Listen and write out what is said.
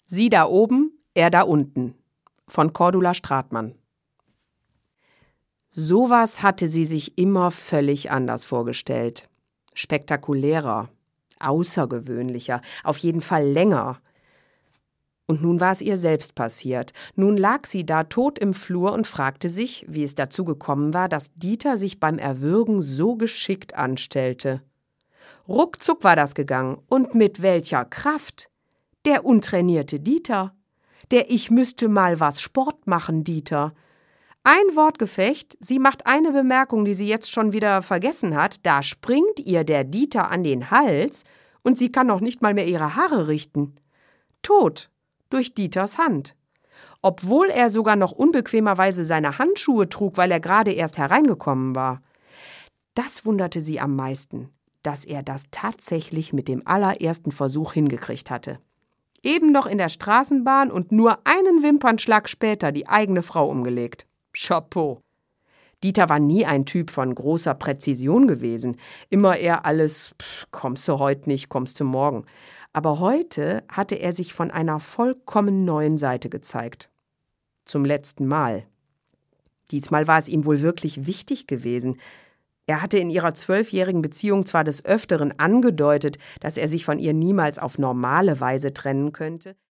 Sie da oben, er da unten von Cordula Stratmann. Sowas hatte sie sich immer völlig anders vorgestellt. Spektakulärer, außergewöhnlicher, auf jeden Fall länger. Und nun war es ihr selbst passiert. Nun lag sie da tot im Flur und fragte sich, wie es dazu gekommen war, dass Dieter sich beim Erwürgen so geschickt anstellte. Ruckzuck war das gegangen. Und mit welcher Kraft? Der untrainierte Dieter. Der Ich müsste mal was Sport machen, Dieter. Ein Wortgefecht, sie macht eine Bemerkung, die sie jetzt schon wieder vergessen hat, da springt ihr der Dieter an den Hals und sie kann noch nicht mal mehr ihre Haare richten. Tot, durch Dieters Hand. Obwohl er sogar noch unbequemerweise seine Handschuhe trug, weil er gerade erst hereingekommen war. Das wunderte sie am meisten, dass er das tatsächlich mit dem allerersten Versuch hingekriegt hatte. Eben noch in der Straßenbahn und nur einen Wimpernschlag später die eigene Frau umgelegt. Chapeau. Dieter war nie ein Typ von großer Präzision gewesen. Immer eher alles, kommst du heute nicht, kommst du morgen. Aber heute hatte er sich von einer vollkommen neuen Seite gezeigt. Zum letzten Mal. Diesmal war es ihm wohl wirklich wichtig gewesen. Er hatte in ihrer 12-jährigen Beziehung zwar des Öfteren angedeutet, dass er sich von ihr niemals auf normale Weise trennen könnte,